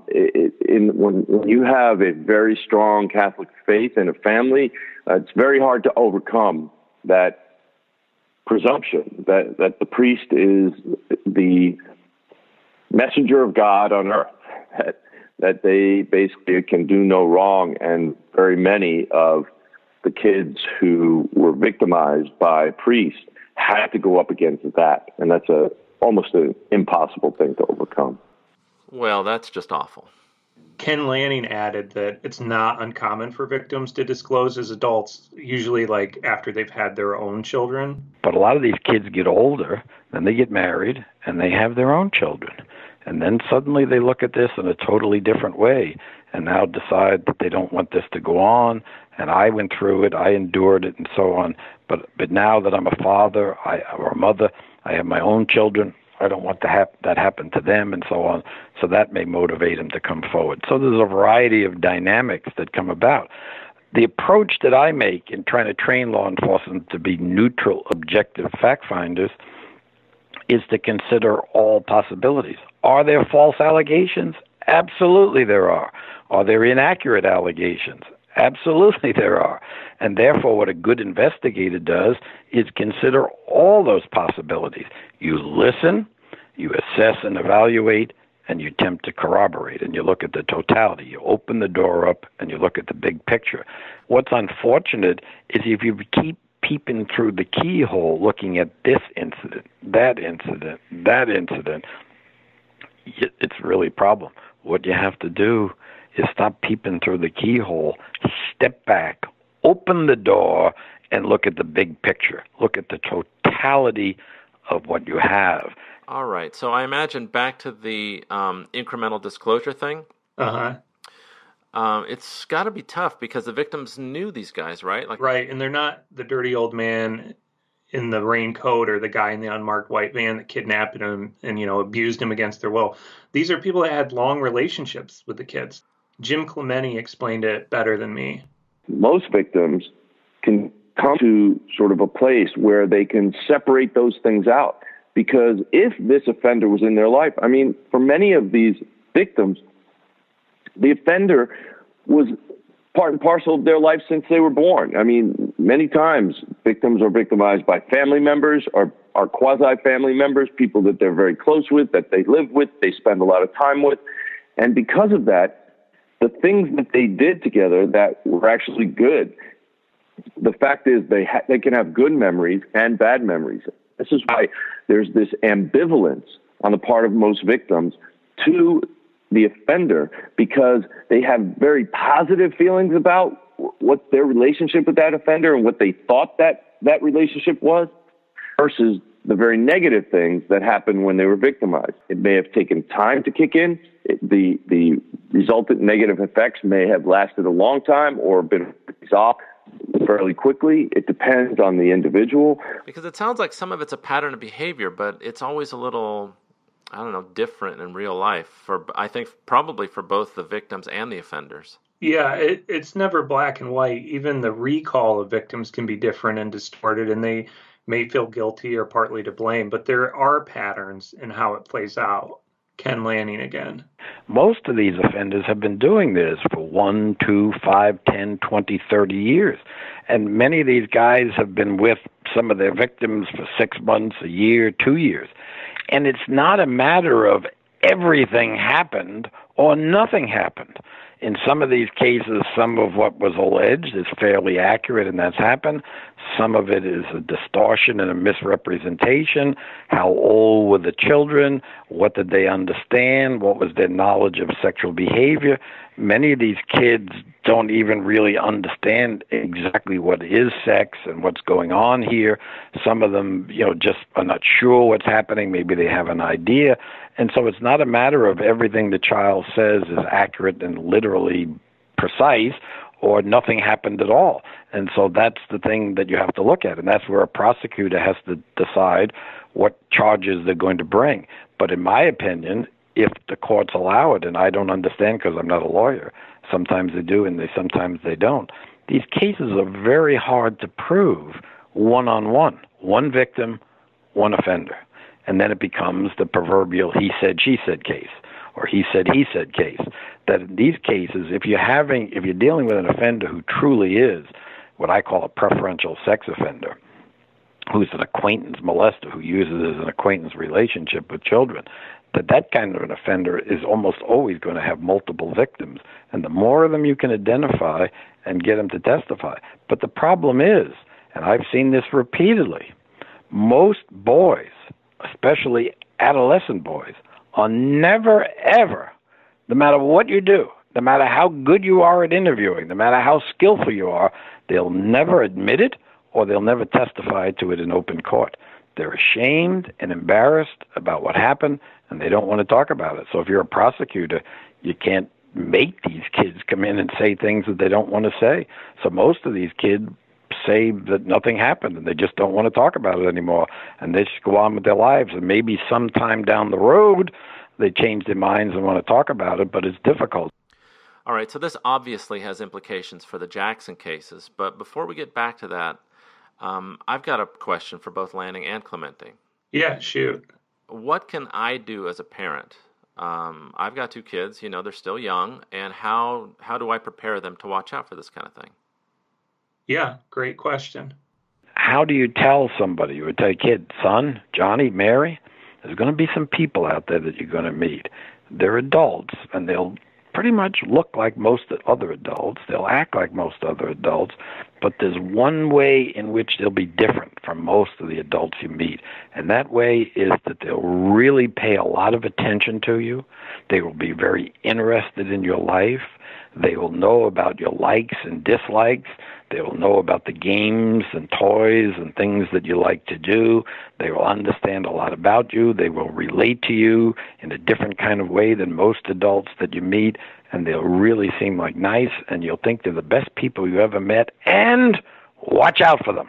you have a very strong Catholic faith in a family, it's very hard to overcome that presumption that the priest is the messenger of God on earth, that they basically can do no wrong. And very many of the kids who were victimized by priests had to go up against that. And that's almost an impossible thing to overcome. Well, that's just awful. Ken Lanning added that it's not uncommon for victims to disclose as adults, usually like after they've had their own children. But a lot of these kids get older, then they get married, and they have their own children. And then suddenly they look at this in a totally different way and now decide that they don't want this to go on. And I went through it, I endured it, and so on. But now that I'm a father or a mother, I have my own children, I don't want that happen to them, and so on. So that may motivate them to come forward. So there's a variety of dynamics that come about. The approach that I make in trying to train law enforcement to be neutral, objective fact finders is to consider all possibilities. Are there false allegations? Absolutely there are. Are there inaccurate allegations? Absolutely there are. And therefore, what a good investigator does is consider all those possibilities. You listen, you assess and evaluate, and you attempt to corroborate, and you look at the totality. You open the door up, and you look at the big picture. What's unfortunate is if you keep peeping through the keyhole, looking at this incident, that incident, that incident, it's really a problem. What you have to do is stop peeping through the keyhole, step back, open the door, and look at the big picture. Look at the totality of what you have. All right. So I imagine back to the incremental disclosure thing. Uh-huh. It's got to be tough because the victims knew these guys, right? Right, and they're not the dirty old man in the raincoat or the guy in the unmarked white van that kidnapped him and, abused him against their will. These are people that had long relationships with the kids. Jim Clemente explained it better than me. Most victims can come to sort of a place where they can separate those things out. Because if this offender was in their life, for many of these victims, the offender was part and parcel of their life since they were born. Many times victims are victimized by family members or quasi-family members, people that they're very close with, that they live with, they spend a lot of time with. And because of that, the things that they did together that were actually good, the fact is they can have good memories and bad memories. This is why there's this ambivalence on the part of most victims to the offender, because they have very positive feelings about what their relationship with that offender and what they thought that relationship was, versus the very negative things that happened when they were victimized. It may have taken time to kick in. The resultant negative effects may have lasted a long time or been resolved fairly quickly. It depends on the individual. Because it sounds like some of it's a pattern of behavior, but it's always a little, different in real life, I think probably for both the victims and the offenders. Yeah, it's never black and white. Even the recall of victims can be different and distorted, and they may feel guilty or partly to blame, but there are patterns in how it plays out. Ken Lanning again. Most of these offenders have been doing this for 1, 2, 5, 10, 20, 30 years. And many of these guys have been with some of their victims for 6 months, a year, 2 years. And it's not a matter of everything happened or nothing happened. In some of these cases, some of what was alleged is fairly accurate, and that's happened. Some of it is a distortion and a misrepresentation. How old were the children? What did they understand? What was their knowledge of sexual behavior? Many of these kids don't even really understand exactly what is sex and what's going on here. Some of them, just are not sure what's happening. Maybe they have an idea. And so it's not a matter of everything the child says is accurate and literally precise, or nothing happened at all. And so that's the thing that you have to look at, and that's where a prosecutor has to decide what charges they're going to bring. But in my opinion, if the courts allow it, and I don't understand because I'm not a lawyer, sometimes they do and sometimes they don't, these cases are very hard to prove one-on-one, one victim, one offender. And then it becomes the proverbial he said, she said case, or he said, case. That in these cases, if you're dealing with an offender who truly is what I call a preferential sex offender, who's an acquaintance molester, who uses it as an acquaintance relationship with children, that kind of an offender is almost always going to have multiple victims. And the more of them you can identify and get them to testify. But the problem is, and I've seen this repeatedly, most boys, especially adolescent boys, are never, ever, no matter what you do, no matter how good you are at interviewing, no matter how skillful you are, they'll never admit it or they'll never testify to it in open court. They're ashamed and embarrassed about what happened, and they don't want to talk about it. So if you're a prosecutor, you can't make these kids come in and say things that they don't want to say. So most of these kids say that nothing happened, and they just don't want to talk about it anymore, and they just go on with their lives. And maybe sometime down the road, they change their minds and want to talk about it, but it's difficult. All right, so this obviously has implications for the Jackson cases, but before we get back to that, I've got a question for both Lanning and Clemente. Yeah, shoot. What can I do as a parent? I've got 2 kids, they're still young, and how do I prepare them to watch out for this kind of thing? Yeah, great question. How do you tell somebody? You would tell a kid, son, Johnny, Mary, there's going to be some people out there that you're going to meet. They're adults, and they'll pretty much look like most other adults. They'll act like most other adults, but there's one way in which they'll be different from most of the adults you meet, and that way is that they'll really pay a lot of attention to you. They will be very interested in your life. They will know about your likes and dislikes. They will know about the games and toys and things that you like to do. They will understand a lot about you. They will relate to you in a different kind of way than most adults that you meet, and they'll really seem like nice, and you'll think they're the best people you ever met, and watch out for them.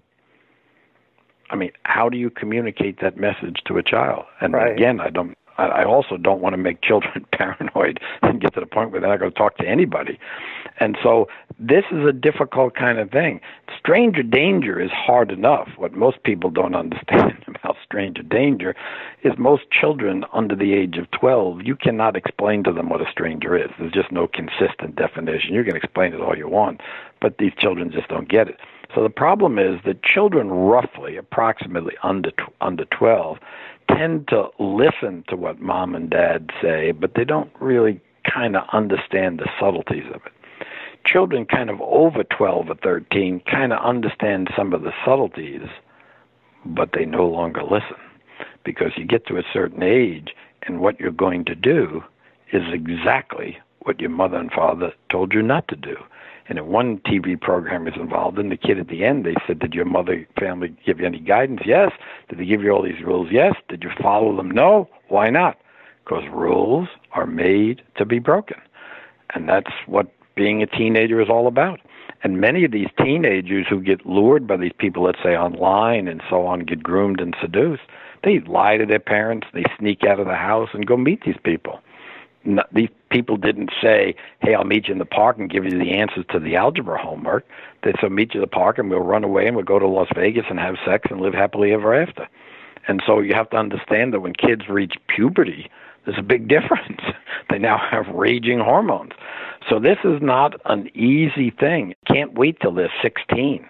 I mean, how do you communicate that message to a child? And right. Again, I also don't want to make children paranoid and get to the point where they're not going to talk to anybody. And so this is a difficult kind of thing. Stranger danger is hard enough. What most people don't understand about stranger danger is most children under the age of 12, you cannot explain to them what a stranger is. There's just no consistent definition. You can explain it all you want, but these children just don't get it. So the problem is that children roughly, approximately under 12, tend to listen to what mom and dad say, but they don't really kind of understand the subtleties of it. Children kind of over 12 or 13 kind of understand some of the subtleties, but they no longer listen, because you get to a certain age and what you're going to do is exactly what your mother and father told you not to do. And in one TV program is involved in, the kid at the end, they said, did your mother, family give you any guidance? Yes. Did they give you all these rules? Yes. Did you follow them? No. Why not? Because rules are made to be broken. And that's what being a teenager is all about. And many of these teenagers who get lured by these people, let's say online and so on, get groomed and seduced, they lie to their parents, they sneak out of the house and go meet these people. These people didn't say, hey, I'll meet you in the park and give you the answers to the algebra homework. They said, meet you in the park and we'll run away and we'll go to Las Vegas and have sex and live happily ever after. And so you have to understand that when kids reach puberty, there's a big difference. They now have raging hormones. So this is not an easy thing. You can't wait till they're 16.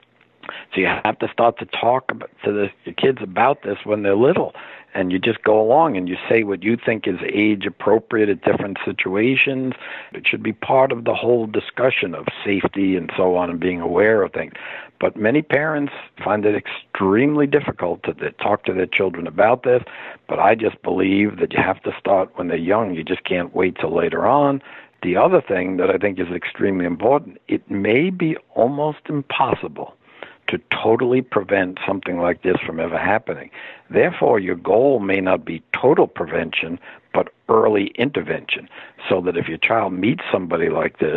So you have to start to talk to the kids about this when they're little. And you just go along and you say what you think is age appropriate at different situations. It should be part of the whole discussion of safety and so on and being aware of things. But many parents find it extremely difficult to talk to their children about this. But I just believe that you have to start when they're young. You just can't wait till later on. The other thing that I think is extremely important, it may be almost impossible to totally prevent something like this from ever happening. Therefore, your goal may not be total prevention, but early intervention, so that if your child meets somebody like this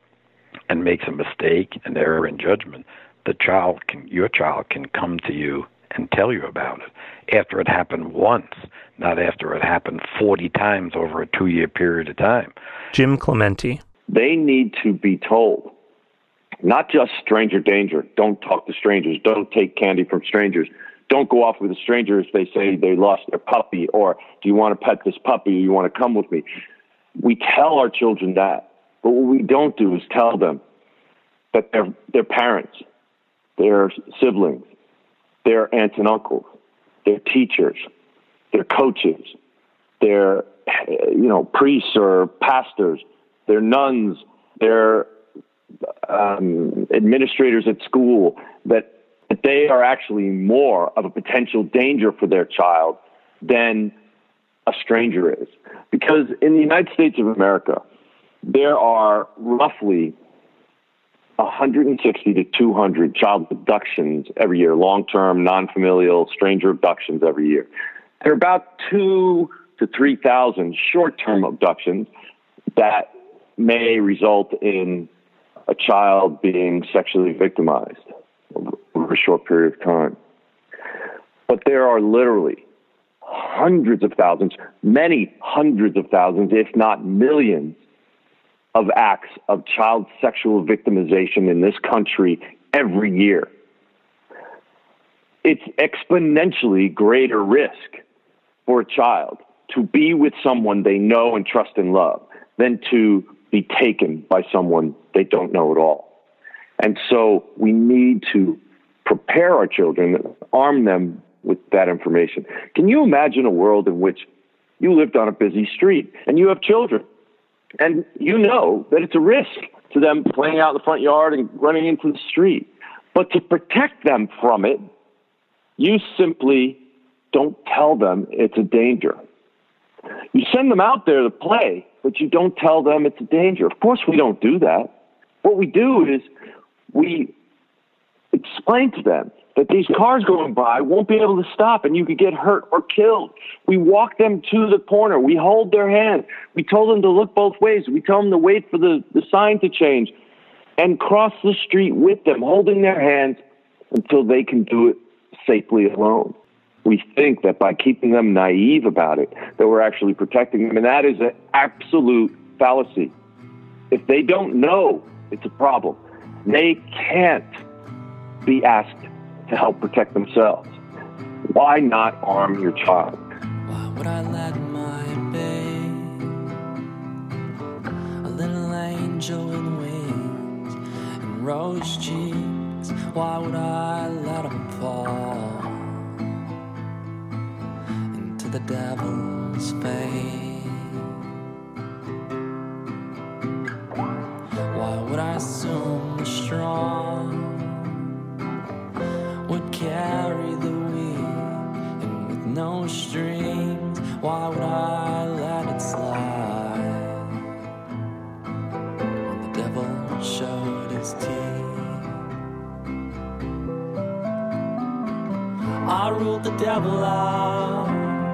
and makes a mistake, an error in judgment, your child can come to you and tell you about it after it happened once, not after it happened 40 times over a 2-year period of time. Jim Clemente. They need to be told Not just stranger danger. Don't talk to strangers. Don't take candy from strangers. Don't go off with a stranger if they say they lost their puppy, or do you want to pet this puppy, or you want to come with me? We tell our children that, but what we don't do is tell them that their parents, their siblings, their aunts and uncles, their teachers, their coaches, their priests or pastors, their nuns, their administrators at school, that they are actually more of a potential danger for their child than a stranger is. Because in the United States of America, there are roughly 160 to 200 child abductions every year, long-term, non-familial, stranger abductions every year. There are about 2,000 to 3,000 short-term abductions that may result in a child being sexually victimized over a short period of time. But there are literally hundreds of thousands, many hundreds of thousands, if not millions, of acts of child sexual victimization in this country every year. It's exponentially greater risk for a child to be with someone they know and trust and love than to be taken by someone they don't know at all. And so we need to prepare our children, arm them with that information. Can you imagine a world in which you lived on a busy street and you have children, and you know that it's a risk to them playing out in the front yard and running into the street? But to protect them from it, you simply don't tell them it's a danger. You send them out there to play, but you don't tell them it's a danger. Of course, we don't do that. What we do is we explain to them that these cars going by won't be able to stop and you could get hurt or killed. We walk them to the corner. We hold their hand. We told them to look both ways. We tell them to wait for the sign to change and cross the street with them, holding their hands until they can do it safely alone. We think that by keeping them naive about it, that we're actually protecting them, and that is an absolute fallacy. If they don't know it's a problem, they can't be asked to help protect themselves. Why not arm your child? Why would I let my babe, a little angel with wings and rose cheeks, why would I let him fall into the devil's fate? Why would I assume the strong would carry the weak, and with no strings, why would I let it slide when the devil showed his teeth? I ruled the devil out,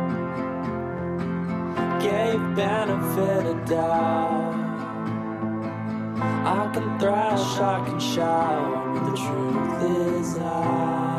gave benefit of doubt. I can thrash, I can shout, but the truth is out.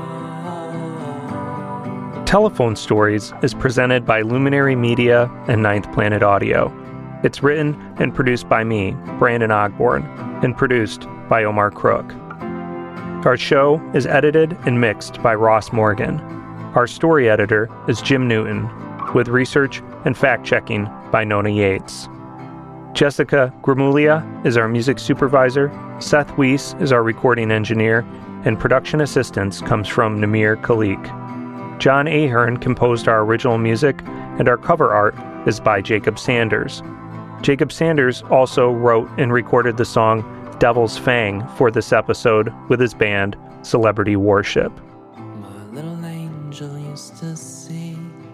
Telephone Stories is presented by Luminary Media and Ninth Planet Audio. It's written and produced by me, Brandon Ogborn, and produced by Omar Crook. Our show is edited and mixed by Ross Morgan. Our story editor is Jim Newton, with research and fact-checking by Nona Yates. Jessica Gramuglia is our music supervisor, Seth Weiss is our recording engineer, and production assistance comes from Namir Khalik. John Ahern composed our original music, and our cover art is by Jacob Sanders. Jacob Sanders also wrote and recorded the song Devil's Fang for this episode with his band Celebrity Worship. My little angel used to see,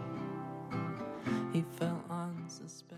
he felt unsuspecting.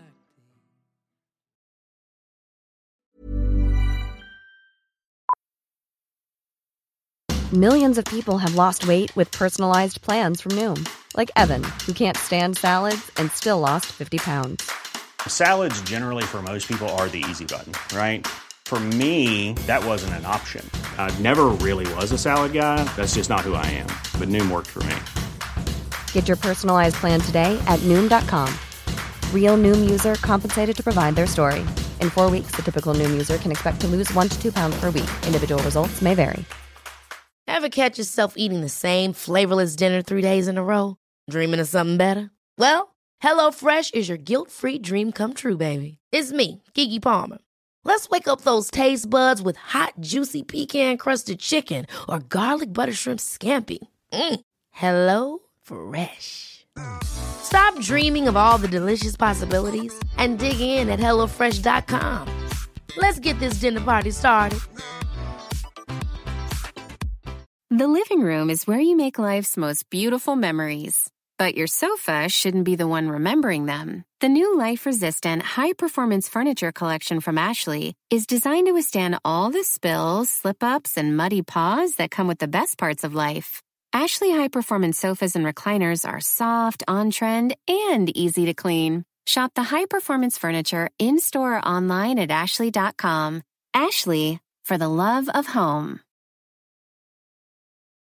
Millions of people have lost weight with personalized plans from Noom. Like Evan, who can't stand salads and still lost 50 pounds. Salads generally for most people are the easy button, right? For me, that wasn't an option. I never really was a salad guy. That's just not who I am. But Noom worked for me. Get your personalized plan today at Noom.com. Real Noom user compensated to provide their story. In 4 weeks, the typical Noom user can expect to lose 1 to 2 pounds per week. Individual results may vary. Ever catch yourself eating the same flavorless dinner 3 days in a row? Dreaming of something better? Well, HelloFresh is your guilt-free dream come true, baby. It's me, Keke Palmer. Let's wake up those taste buds with hot, juicy pecan-crusted chicken or garlic butter shrimp scampi. HelloFresh. Stop dreaming of all the delicious possibilities and dig in at HelloFresh.com. Let's get this dinner party started. The living room is where you make life's most beautiful memories. But your sofa shouldn't be the one remembering them. The new life-resistant, high-performance furniture collection from Ashley is designed to withstand all the spills, slip-ups, and muddy paws that come with the best parts of life. Ashley high-performance sofas and recliners are soft, on-trend, and easy to clean. Shop the high-performance furniture in-store or online at ashley.com. Ashley, for the love of home.